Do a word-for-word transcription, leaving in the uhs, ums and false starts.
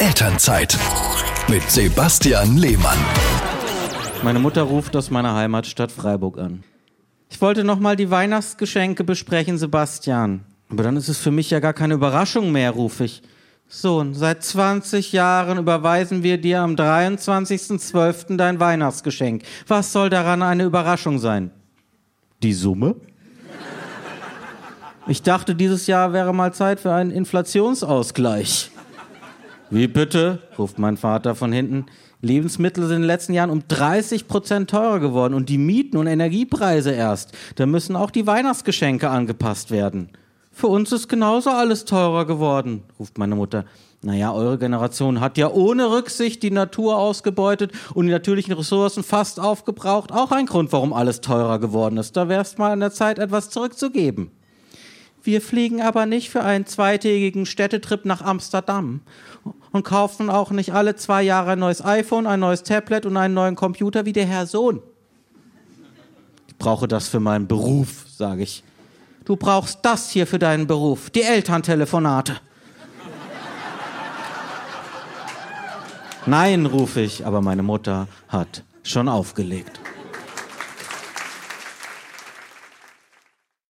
Elternzeit mit Sebastian Lehmann. Meine Mutter ruft aus meiner Heimatstadt Freiburg an. Ich wollte noch mal die Weihnachtsgeschenke besprechen, Sebastian. Aber dann ist es für mich ja gar keine Überraschung mehr, rufe ich. Sohn, seit zwanzig Jahren überweisen wir dir am dreiundzwanzigsten zwölften dein Weihnachtsgeschenk. Was soll daran eine Überraschung sein? Die Summe? Ich dachte, dieses Jahr wäre mal Zeit für einen Inflationsausgleich. Wie bitte? Ruft mein Vater von hinten. Lebensmittel sind in den letzten Jahren um dreißig Prozent teurer geworden und die Mieten und Energiepreise erst. Da müssen auch die Weihnachtsgeschenke angepasst werden. Für uns ist genauso alles teurer geworden, ruft meine Mutter. Naja, eure Generation hat ja ohne Rücksicht die Natur ausgebeutet und die natürlichen Ressourcen fast aufgebraucht. Auch ein Grund, warum alles teurer geworden ist. Da wäre es mal an der Zeit, etwas zurückzugeben. Wir fliegen aber nicht für einen zweitägigen Städtetrip nach Amsterdam und kaufen auch nicht alle zwei Jahre ein neues iPhone, ein neues Tablet und einen neuen Computer wie der Herr Sohn. Ich brauche das für meinen Beruf, sage ich. Du brauchst das hier für deinen Beruf, die Elterntelefonate. Nein, rufe ich, aber meine Mutter hat schon aufgelegt.